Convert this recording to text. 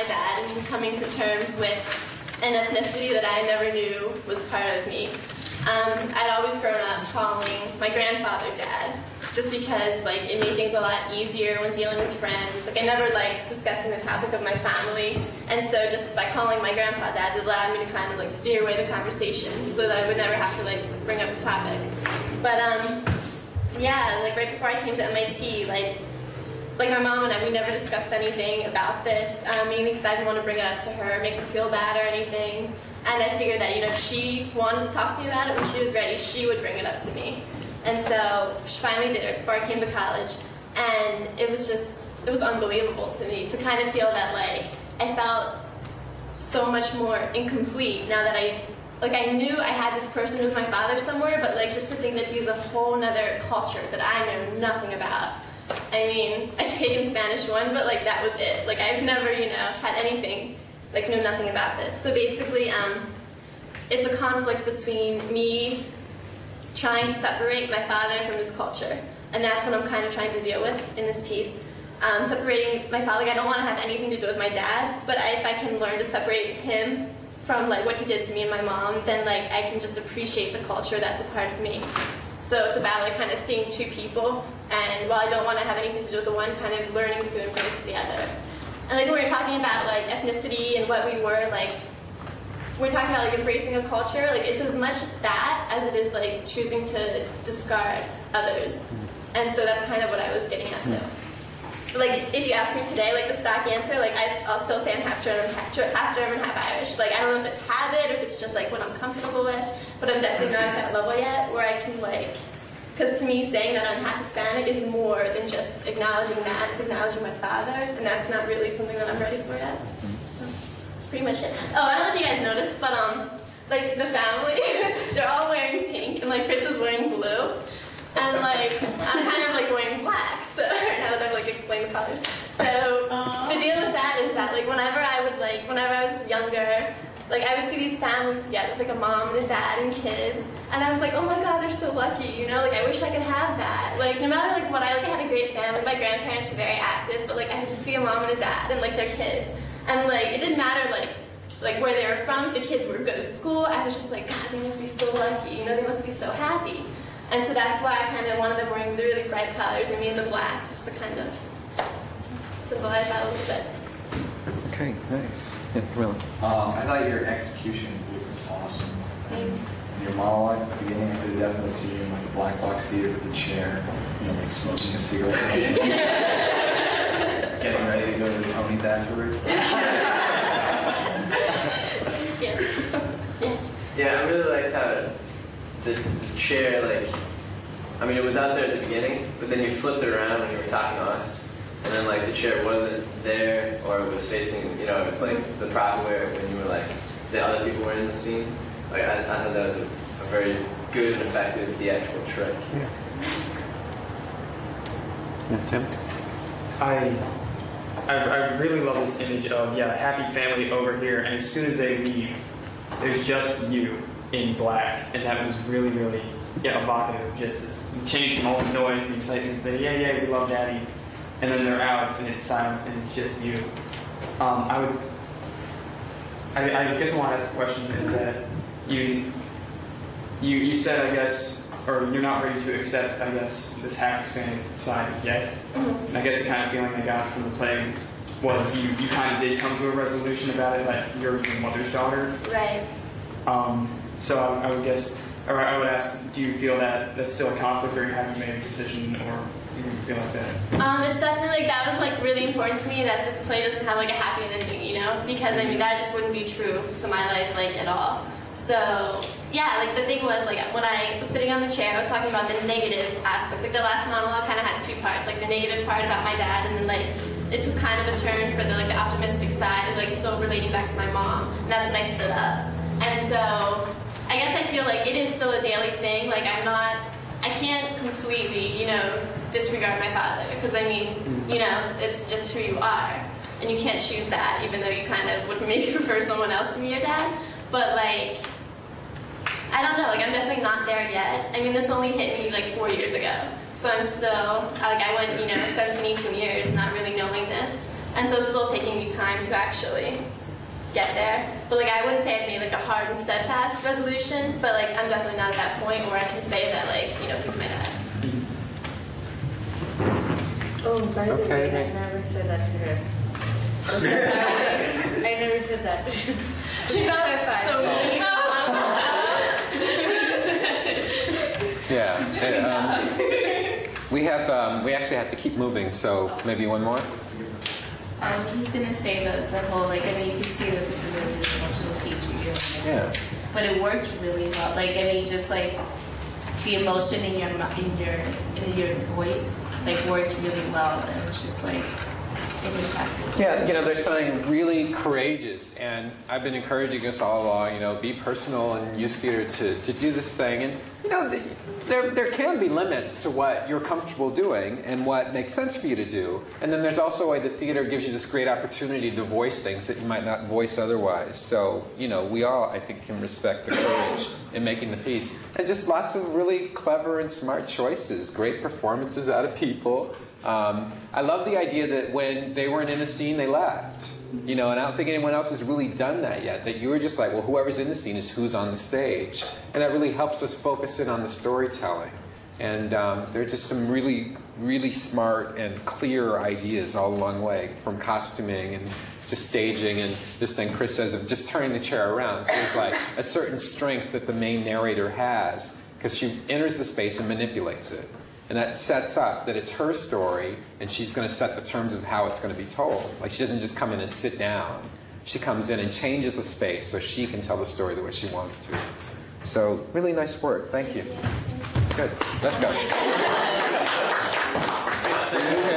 my dad and coming to terms with an ethnicity that I never knew was part of me. I'd always grown up calling my grandfather Dad, just because like it made things a lot easier when dealing with friends. Like I never liked discussing the topic of my family, and so just by calling my grandpa Dad, it allowed me to kind of like steer away the conversation, so that I would never have to like bring up the topic. But yeah, like right before I came to MIT, like my mom and I, we never discussed anything about this, mainly because I didn't want to bring it up to her, make her feel bad or anything. And I figured that, you know, if she wanted to talk to me about it when she was ready, she would bring it up to me. And so she finally did it before I came to college. And it was unbelievable to me to kind of feel that, like, I felt so much more incomplete now that I knew I had this person who was my father somewhere, but like just to think that he's a whole nother culture that I know nothing about. I mean, I speak in Spanish 1, but like that was it. Like I've never, you know, had anything, like know nothing about this. So basically, it's a conflict between me trying to separate my father from his culture. And that's what I'm kind of trying to deal with in this piece. Separating my father, I don't want to have anything to do with my dad, but if I can learn to separate him from like what he did to me and my mom, then like I can just appreciate the culture that's a part of me. So it's about like kind of seeing two people, and while I don't want to have anything to do with the one, kind of learning to embrace the other. And like when we were talking about like ethnicity and what we were, like we're talking about like embracing a culture, like it's as much that as it is like choosing to discard others. And so that's kind of what I was getting at too. Like if you ask me today, like the stock answer, like I'll still say I'm half German, half Irish. Like I don't know if it's habit or if it's just like what I'm comfortable with, but I'm definitely not at that level yet where I can like, because to me saying that I'm half Hispanic is more than just acknowledging that, it's acknowledging my father, and that's not really something that I'm ready for yet. So that's pretty much it. Oh, I don't know if you guys noticed, but like the family, they're all wearing pink, and like Chris is wearing blue. And like, I'm kind of like wearing black, so now that I've like explained the colors. So the deal with that is that like whenever I was younger, like I would see these families together with like a mom and a dad and kids, and I was like, oh my god, they're so lucky, you know, like I wish I could have that. Like no matter like what, I had a great family, my grandparents were very active, but like I would just see a mom and a dad and like their kids, and like it didn't matter like where they were from, if the kids were good at school, I was just like, god, they must be so lucky, you know, they must be so happy. And so that's why I kind of wanted them wearing the really bright colors and me in the black, just to kind of symbolize that a little bit. Okay, nice. Yeah, Camilla. I thought your execution was awesome. Thanks. And your monologues at the beginning, I could definitely see you in like a black box theater with a chair, you know, like smoking a cigarette. Getting ready to go to the ponies afterwards. Yeah, I really liked how the chair, like, I mean, it was out there at the beginning, but then you flipped it around when you were talking to us, and then like the chair wasn't there, or it was facing, you know, it was like the proper way when you were like, the other people were in the scene. Like, I thought that was a very good and effective theatrical trick. Yeah. Yeah, Tim? I really love this image of, yeah, happy family over here, and as soon as they leave, there's just you in black, and that was really, really evocative. Just this, you change from all the noise, the excitement, the yeah, we love Daddy, and then they're out, and it's silent, and it's just you. I guess I want to ask a question, is that you said, I guess, or you're not ready to accept, I guess, this half Hispanic side yet. Mm-hmm. I guess the kind of feeling I got from the play was you kind of did come to a resolution about it, that you're your mother's daughter. Right. So I would guess, or I would ask, do you feel that that's still a conflict, or have you made a decision, or you feel like that? It's definitely, that was like really important to me, that this play doesn't have like a happy ending, you know, because I mean that just wouldn't be true to my life like at all. So yeah, like the thing was, like when I was sitting on the chair, I was talking about the negative aspect. Like the last monologue kind of had two parts, like the negative part about my dad, and then like it took kind of a turn for the like the optimistic side, and like still relating back to my mom. And that's when I stood up. And so I guess I feel like it is still a daily thing. Like I can't completely, you know, disregard my father, because I mean, you know, it's just who you are, and you can't choose that, even though you kind of would maybe prefer someone else to be your dad. But like, I don't know, like I'm definitely not there yet. I mean, this only hit me like 4 years ago. So I'm still, like I went, you know, 17, 18 years not really knowing this. And so it's still taking me time to actually get there. But like I wouldn't say I've made like a hard and steadfast resolution, but like I'm definitely not at that point where I can say that like, you know, he's my dad. Oh, by the Okay, way, okay. I never said that to her. I never said that to her. She felt so mean. Yeah. We actually have to keep moving, so maybe one more. I was just gonna say that the whole like I mean you can see that this is a really emotional piece for you, and it's Yeah. just, but it works really well. Like I mean just like the emotion in your voice like worked really well, and it was just like it impacted. Yeah, you know, there's something really courageous, and I've been encouraging us all along, you know, be personal and use theater to do this thing. And, you know, there can be limits to what you're comfortable doing and what makes sense for you to do. And then there's also a way that theater gives you this great opportunity to voice things that you might not voice otherwise. So, you know, we all, I think, can respect the courage in making the piece. And just lots of really clever and smart choices, great performances out of people. I love the idea that when they weren't in a scene, they left. You know, and I don't think anyone else has really done that yet. That you were just like, well, whoever's in the scene is who's on the stage. And that really helps us focus in on the storytelling. And there are just some really, really smart and clear ideas all along the way, from costuming and just staging and this thing Chris says of just turning the chair around. So there's like a certain strength that the main narrator has because she enters the space and manipulates it. And that sets up that it's her story, and she's going to set the terms of how it's going to be told. Like, she doesn't just come in and sit down. She comes in and changes the space so she can tell the story the way she wants to. So, really nice work. Thank you. Good. Let's go.